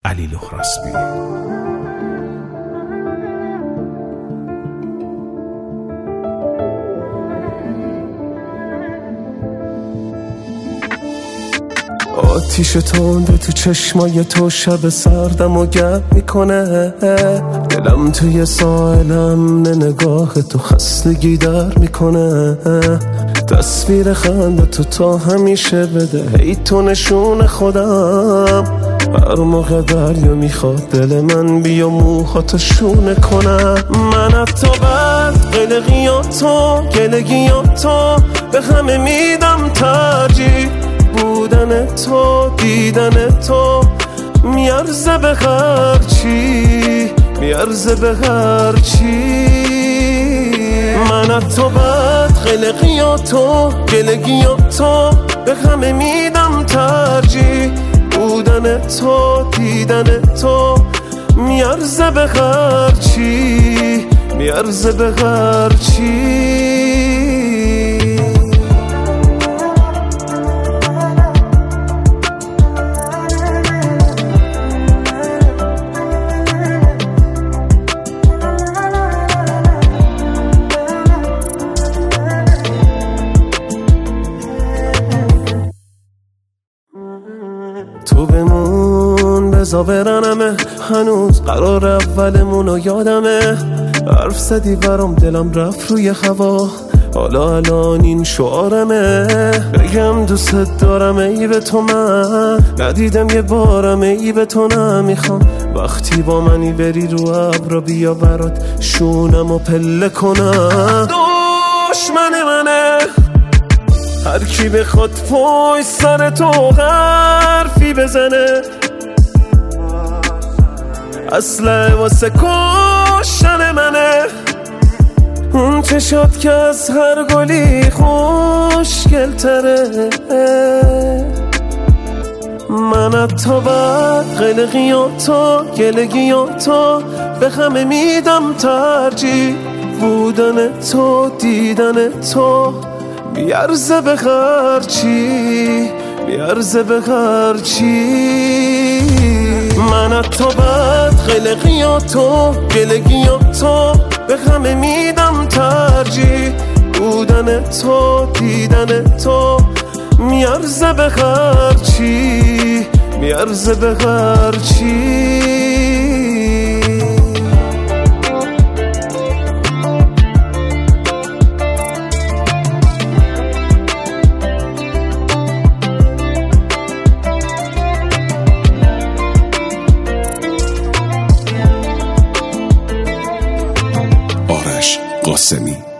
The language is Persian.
علی لخراسبی. آتیش تنده تو چشمای تو شب سردم و گرم میکنه، دلم توی ساحلم نگاه تو خستگی در میکنه. تصویر خنده تو تا همیشه بده ای تو نشون خودم، هر موقع دریا میخواد دل من بیا موهاتو شونه کنم. من حتی بعد قلقیاتو گلگیاتو به همه میدم ترجیح، بودن تو دیدن تو میارزه به هرچی، میارزه به هرچی. من حتی بعد قلقیاتو گلگیاتو به همه میدم ترجیح، بودن تو دیدن تو میارزه به هرچی، میارزه به هرچی. تو بمون بزا برنمه، هنوز قرار اولمونو یادمه. حرف زدی برام دلم رفت روی هوا، حالا الان این شعارمه. بگم دوست دارم ای به تو من ندیدم یه بارم ای به تو نمیخوام. وقتی با منی بری رو ابرا بیا برات شونم و پله کنم. دشمن منه هر کی بخواد پای سر تو حرفی بزنه، اصله واسه کشتن منه. اون چشات که از هر گلی خوشگل تره. من حتی بعد قلقیاتو گلگیاتو به همه میدم ترجیح، بودن تو دیدن تو میارزه به هرچی، میارزه به هرچی. من حتی بعد قلقیاتو گلگیاتو به همه میدم ترجیح، بودن تو دیدن تو میارزه به هرچی، میارزه به هرچی. آرش قاسمی.